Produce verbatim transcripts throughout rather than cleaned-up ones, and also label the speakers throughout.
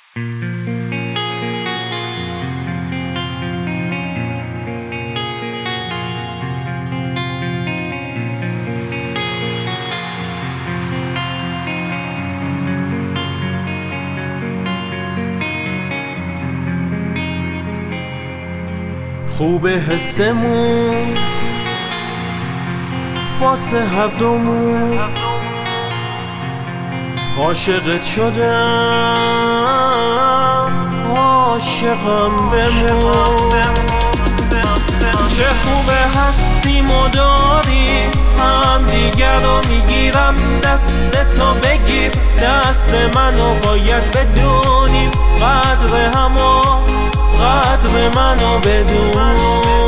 Speaker 1: خوبه حسمون واسه هفتمون، عاشقت شدم عاشقم بمون. چه خوبه هستیم و داری هم دیگر رو میگیرم، دست تو بگیر دست منو، باید بدونیم قدر همو، قدر منو بدون.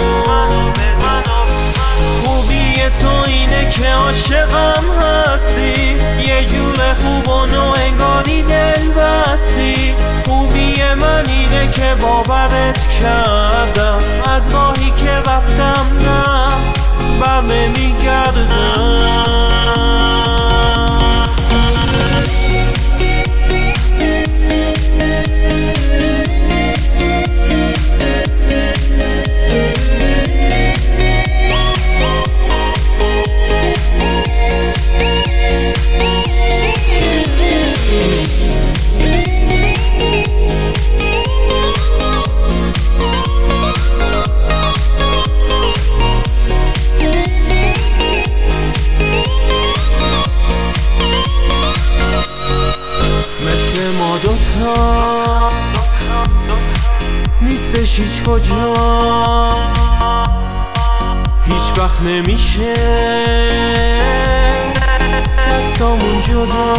Speaker 1: خوبی تو اینه که عاشقم هستی، یه جور خوب و نو انگاری دل بستی. خوبی من اینه که باورت کردم، از راهی که رفتم نه بر نمیگردم. نیستش هیچ کجا، هیچ وقت نمیشه دستامون جدا.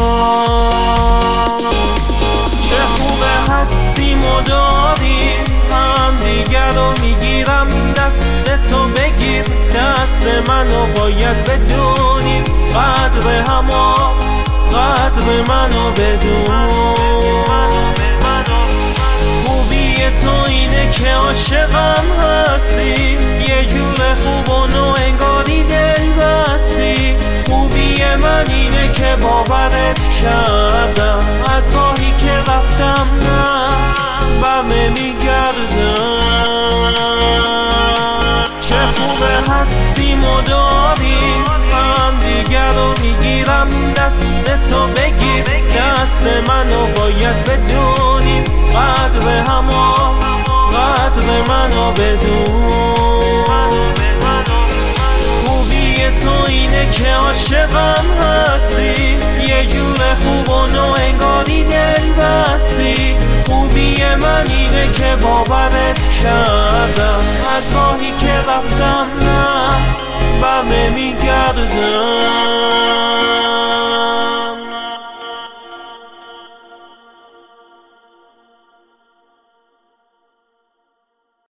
Speaker 1: چه خوبه هستیم و داریم هم دیگر رو میگیرم، دست تو بگیر دست منو، باید بدونیم قدر همو، قدر منو بدون. تو اینه که عاشقم هستی، یه جور خوب و نو انگاری دل بستی. خوبی من اینه که باورت کردم، از راهی که رفتم نه بر نمیگردم. چه خوبه هستیم و داریم هم دیگر رو میگیرم، دست تو بگیر دست منو، باید بدونیم قدر همو، قدر منو بدون. خوبی تو اینه که عاشقم هستی، یه جور خوب و نو انگاری دل بستی. خوبی من اینه که باورت کردم، از راهی که رفتم نه بر نمیگردم.